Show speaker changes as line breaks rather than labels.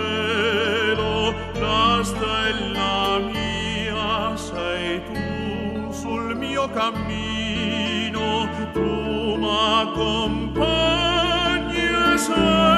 cielo, la stella mia sei tu sul mio cammino, tu m'accompagni e sei